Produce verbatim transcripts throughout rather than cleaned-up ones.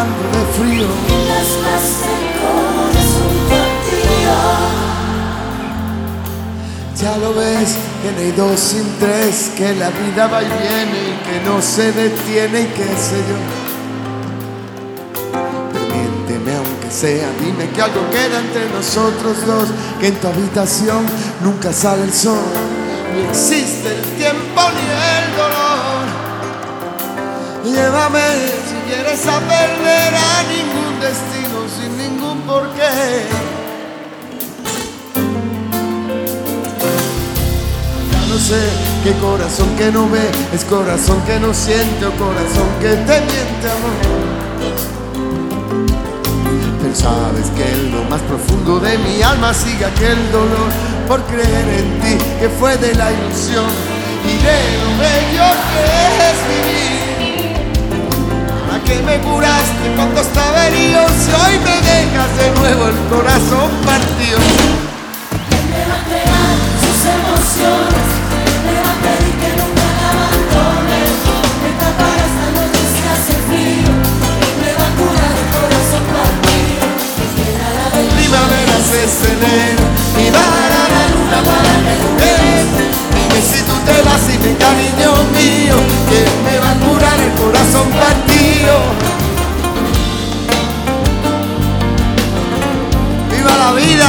algo de frío. Las más el corazón partido. Ya lo ves, que no hay dos sin tres, que la vida va y viene y que no se detiene y qué sé yo. Pero miénteme aunque sea, dime que algo queda entre nosotros dos, que en tu habitación nunca sale el sol, ni existe el tiempo ni el dolor. Llévame si quieres a perder a ningún destino sin ningún porqué. No sé qué corazón que no ve, es corazón que no siente o corazón que te miente, amor. Pero sabes que en lo más profundo de mi alma sigue aquel dolor por creer en ti, que fue de la ilusión y de lo bello que es vivir. Ahora que me curaste cuando estaba herido, si hoy me dejas de nuevo el corazón partido. Me va a entregar sus emociones, me va a pedir que nunca la abandone. Me tapará esta noche si hace frío, me va a curar el corazón partido. Que nada de Primavera es enero y dará la luna para que juguemos. Dime si tú te vas y me cariño mío, que me va a curar el corazón partido. ¡Viva la vida!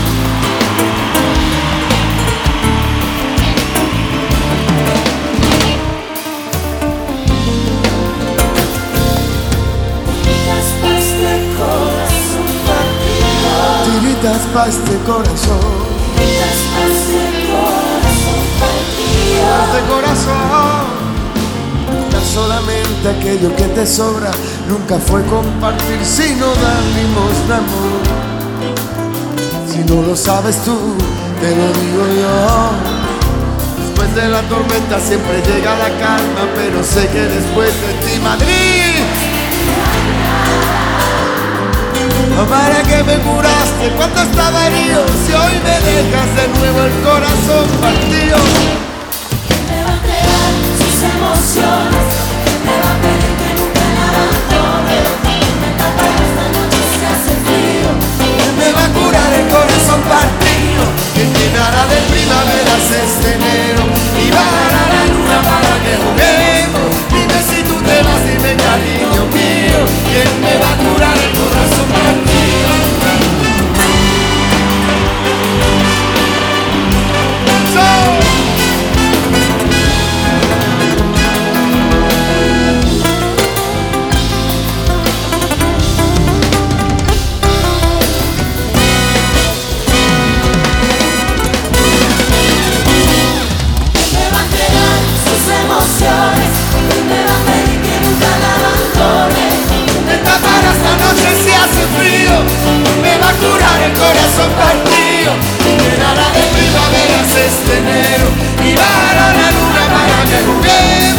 Tiritas pa' este corazón, tiritas pa' este corazón partido. este corazón. Ya solamente aquello que te sobra nunca fue compartir, sino dar limosna, amor. Si no lo sabes tú, te lo digo yo. Después de la tormenta siempre llega la calma, pero sé que después de ti, Madrid, para que me curaste cuando estaba herido, si hoy me dejas de nuevo el corazón partido. Me va a entregar sus emociones, me va a pedir que nunca la abandone. Me tapará esta noche si hace frío, Me va a curar el corazón partido, que llenará de primaveras este enero y bajará la luna para que juguemos. Dime si tú te vas, dime cariño mío, ¿quién me va a curar el corazón partido? me va a pedir que nunca la abandone. Me tapará esta noche si hace frío, me va a curar el corazón partido. Llenará de primaveras este enero y bajará la luna para que juguemos.